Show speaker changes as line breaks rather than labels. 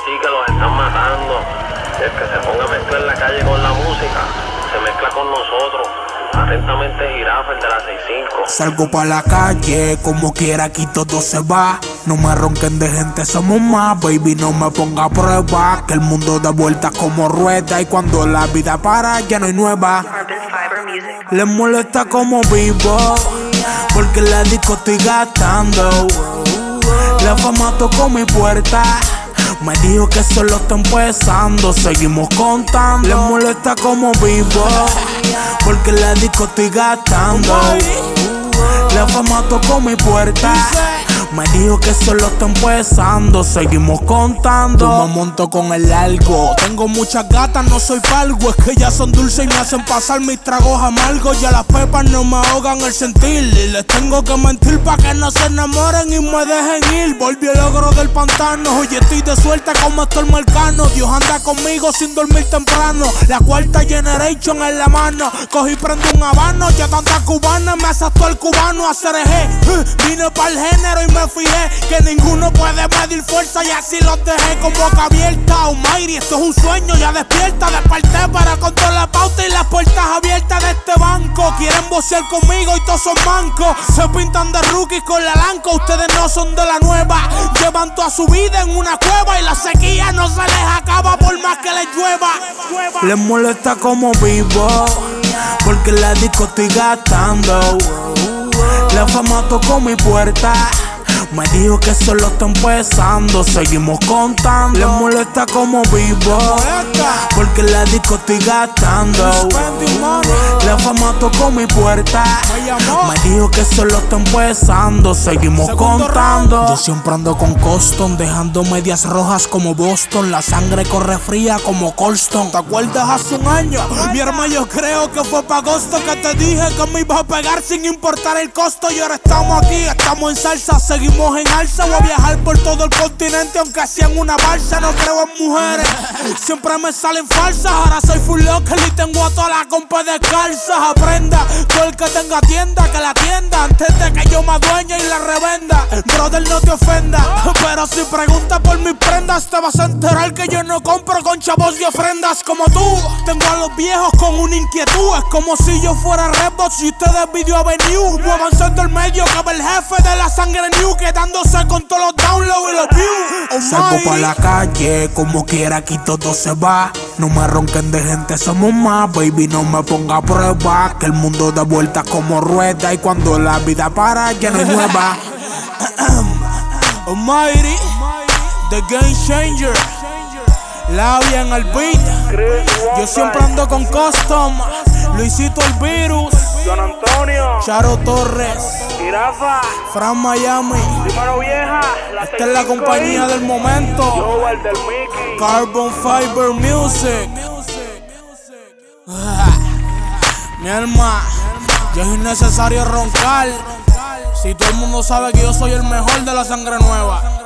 aquí que los están matando. El que se ponga a mezclar la calle con la música, se mezcla con nosotros. Atentamente, Jirafa, el de la 65.
Salgo pa' la calle, como quiera aquí todo se va. No me ronquen de gente, somos más. Baby, no me ponga a prueba, que el mundo da vueltas como rueda. Y cuando la vida para, ya no hay nueva. Les molesta como vivo, porque en la disco estoy gastando. La fama tocó mi puerta, me dijo que solo está empezando. Seguimos contando. Les molesta como vivo, porque en la disco estoy gastando. La fama tocó mi puerta, me dijo que solo está empezando. Seguimos contando. Yo me monto con el largo. Tengo muchas gatas, no soy falgo. Es que ellas son dulces y me hacen pasar mis tragos amargos. Ya las pepas no me ahogan el sentir, y les tengo que mentir pa' que no se enamoren y me dejen ir. Volví el ogro del pantano. Oye, estoy de suerte como estoy marcano. Dios anda conmigo sin dormir temprano. La cuarta generation en la mano. Cogí, prendo un habano. Ya tanta cubana me asaltó el cubano a cereje. Vine pa'l género y me fijé que ninguno puede medir fuerza, y así los dejé con boca abierta. Almighty, esto es un sueño, ya despierta. Desperté para controlar la pauta y las puertas abiertas de este banco. Quieren vocear conmigo y todos son mancos. Se pintan de rookies con la lanca. Ustedes no son de la nueva. Llevan toda su vida en una cueva y la sequía no se les acaba por más que les llueva. Les molesta como vivo, porque en la disco estoy gastando. La fama tocó mi puerta, me dijo que solo está empezando. Seguimos contando. Les molesta como vivo, porque en la disco estoy gastando. La fama tocó mi puerta, me dijo que solo está empezando. Seguimos contando. Yo siempre ando con Coston, dejando medias rojas como Boston. La sangre corre fría como Colston. ¿Te acuerdas hace un año? Mi hermano, yo creo que fue pa' agosto que te dije que me ibas a pegar sin importar el costo. Y ahora estamos aquí, estamos en salsa, seguimos en alza. Voy a viajar por todo el continente aunque sea en una balsa. No creo en mujeres, siempre me salen falsas. Ahora soy full local y tengo a toda la compa descalzas. Aprenda, todo el que tenga tienda, que la tienda antes de que yo me adueñe y la revenda. Brother, no te ofenda, pero si preguntas por mis prendas te vas a enterar que yo no compro con chavos y ofrendas como tú. Tengo a los viejos con una inquietud. Es como si yo fuera Redbox y ustedes Video Avenue. Muévanse del medio que ve el jefe de la sangre new, quedándose con todos los downloads y los views. Salgo pa' la calle, como quiera aquí todo se va. No me ronquen de gente, somos más. Baby, no me ponga a prueba, que el mundo da vueltas como rueda. Y cuando la vida para, ya no es nueva. Almighty, The Game Changer, Labia en el beat. Yo siempre ando con Custom, Luisito el Virus,
Don Antonio,
Charo Torres,
Jirafa,
Fran Miami.
Dímelo vieja,
Esta es la compañía del momento.
Yo, el del Mickey.
Carbon Fiber Music. Mi alma, ya es innecesario roncar. Si todo el mundo sabe que yo soy el mejor de la sangre nueva.